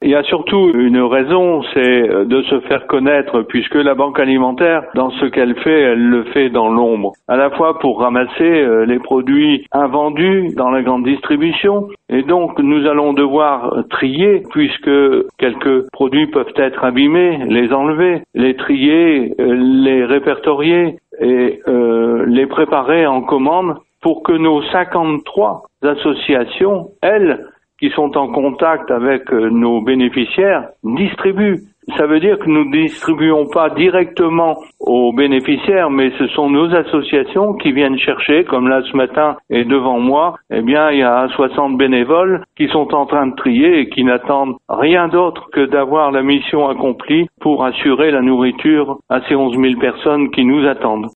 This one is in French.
il y a surtout une raison, c'est de se faire connaître, puisque la Banque alimentaire, dans ce qu'elle fait, elle le fait dans l'ombre. À la fois pour ramasser les produits invendus dans la grande distribution, et donc nous allons devoir trier, puisque quelques produits peuvent être abîmés, les enlever, les trier, les répertorier et les préparer en commande pour que nos 53 associations, elles, qui sont en contact avec nos bénéficiaires, distribuent. Ça veut dire que nous ne distribuons pas directement aux bénéficiaires, mais ce sont nos associations qui viennent chercher, comme là ce matin et devant moi, eh bien il y a 60 bénévoles qui sont en train de trier et qui n'attendent rien d'autre que d'avoir la mission accomplie pour assurer la nourriture à ces 11 000 personnes qui nous attendent.